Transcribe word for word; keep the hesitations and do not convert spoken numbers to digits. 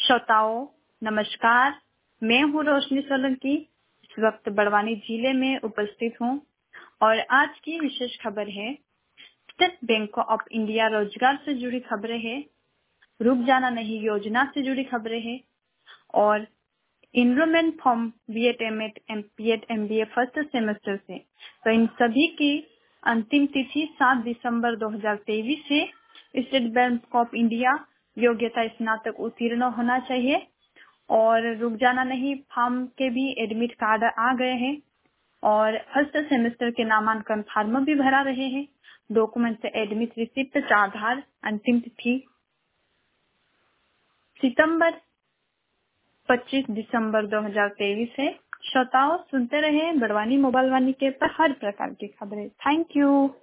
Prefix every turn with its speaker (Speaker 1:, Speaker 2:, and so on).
Speaker 1: श्रोताओं नमस्कार, मैं हूँ रोशनी सोलंकी। इस वक्त बड़वानी जिले में उपस्थित हूँ और आज की विशेष खबर है स्टेट बैंक ऑफ इंडिया रोजगार से जुड़ी खबरें हैं, रुक जाना नहीं योजना से जुड़ी खबरें हैं और enrolment form B Ed M Ed B Ed M B A first semester से। तो इन सभी की अंतिम तिथि सात दिसंबर दो हज़ार तेईस से स्टेट बैंक ऑफ इंडिया योग्यता स्नातक उत्तीर्ण होना चाहिए और रुक जाना नहीं फॉर्म के भी एडमिट कार्ड आ गए हैं और फर्स्ट सेमेस्टर के नामांकन फॉर्म भी भरा रहे हैं। डॉक्यूमेंट एडमिट रिसिप्ट आधार अंतिम तिथि सितंबर पच्चीस दिसंबर दो हज़ार तेईस है। श्रोताओं सुनते रहे बड़वानी मोबाइल वानी के पर हर प्रकार की खबरें। Thank you.